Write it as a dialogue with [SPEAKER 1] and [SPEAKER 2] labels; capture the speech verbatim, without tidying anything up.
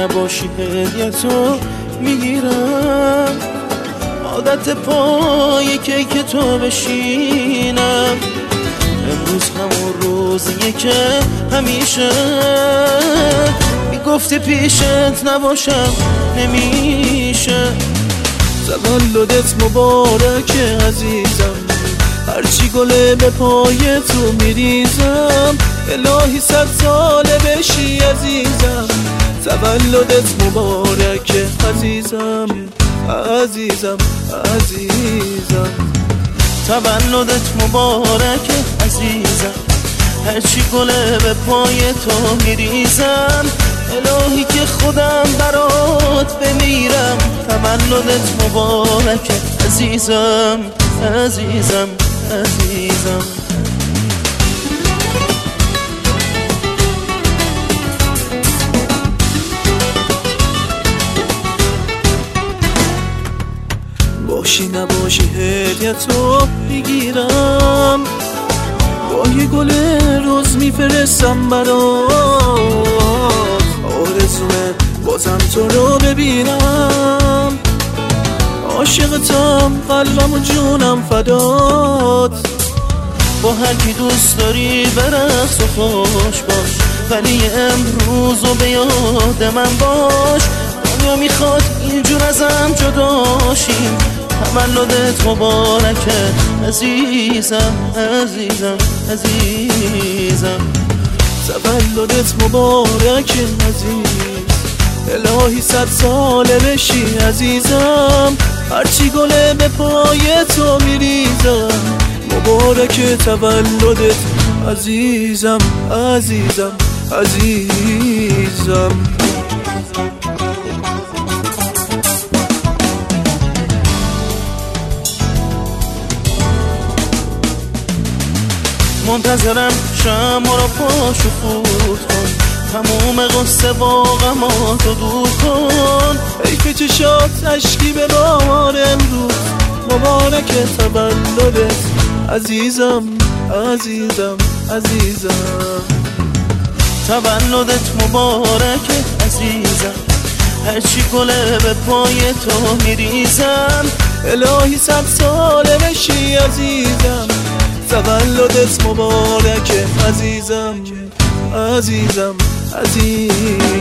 [SPEAKER 1] نباشی هدیه‌تو میگیرم، عادت پای کیک تو بشینم. امروز همون روزیه که همیشه میگفتی پیشت نباشم نمیشه. تولدت مبارکه عزیزم، هرچی گله به پای تو میریزم. الهی صد ساله بشی عزیزم، تولدت مبارکه عزیزم عزیزم عزیزم. تولدت مبارکه عزیزم، هرچی گله به پای تو میریزم. الهی که خودم برات بمیرم، تولدت مبارکه عزیزم عزیزم عزیزم. باشی نباشی هدیه‌تو میگیرم، با یه گل روز میفرستم برات. آرزومه بازم تو رو ببینم، عاشقتم قلبم و جونم فدات. با هر کی دوست داری برقص و خوش باش، ولی امروز و به یاد من باش. دنیا میخواد اینجور ازم جداشیم، تولدت مبارکه عزیزم عزیزم عزیزم. تولدت مبارکه عزیز، الهی صد ساله بشی عزیزم. هرچی گله به پای تو میریزم، مبارکه تولدت عزیزم عزیزم عزیزم. منتظرم شمع رو پاشو خورد کن، تموم قصه با غماتو دور کن. حیف چشات اشکی به بار امروز، مبارکه تولدت عزیزم عزیزم عزیزم. تولدت مبارکه عزیزم، هرچی گله به پای تو میریزم. الهی صد ساله بشی عزیزم، تولدت مبارکه عزیزم عزیزم عزیزم.